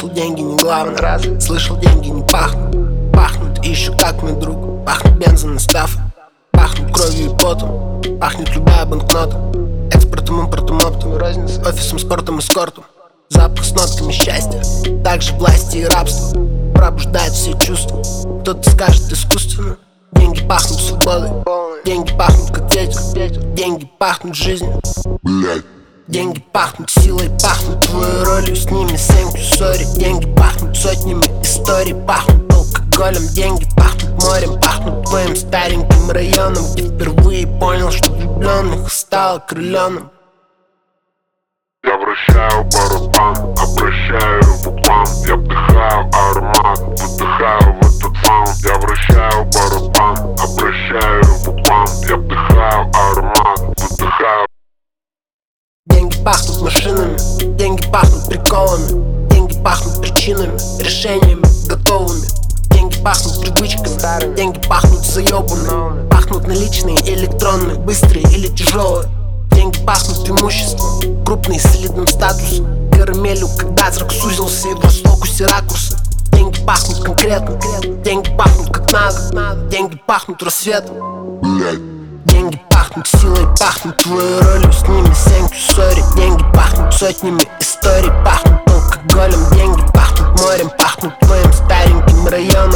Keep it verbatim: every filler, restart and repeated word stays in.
Слышал, деньги не главное. Разве? Слышал, деньги не пахнут. Пахнут еще как мой друг. Пахнут бензин и стаф. Пахнут кровью и потом. Пахнет любая банкнота. Экспортом, импортом, оптом. Разница. Офисом, спортом, эскортом. Запах с нотками счастья. Также власти и рабства. Пробуждает все чувства. Кто-то скажет искусственно. Деньги пахнут свободой. Деньги пахнут как ветер. Деньги пахнут жизнью. Деньги пахнут силой, пахнут твоей ролью, с ними thank you, sorry. Деньги пахнут сотнями историй, пахнут алкоголем. Деньги пахнут морем, пахнут твоим стареньким районом, где впервые понял, что влюбленных стало окрыленным. Я вращаю барабан, обращаю его к вам. Я вдыхаю аромат, выдыхаю в этот саунд. Я вращаю барабан, обращаю его к вам. Я вдыхаю аромат, выдыхаю. Деньги пахнут машинами, деньги пахнут приколами. Деньги пахнут причинами, решениями готовыми. Деньги пахнут привычками, деньги пахнут заебанными. Пахнут наличные, электронные, быстрые или тяжелые. Деньги пахнут имуществом, крупные, с солидным статусом. Карамелью, когда зрак сузился и врос в фокусе ракурса. Деньги пахнут конкретно, деньги пахнут как надо. Деньги пахнут рассветом. Деньги пахнут силой, пахнут твоей ролью, с ними thank you, sorry. Деньги пахнут сотнями историй, пахнут алкоголем. Деньги пахнут морем, пахнут твоим стареньким районом.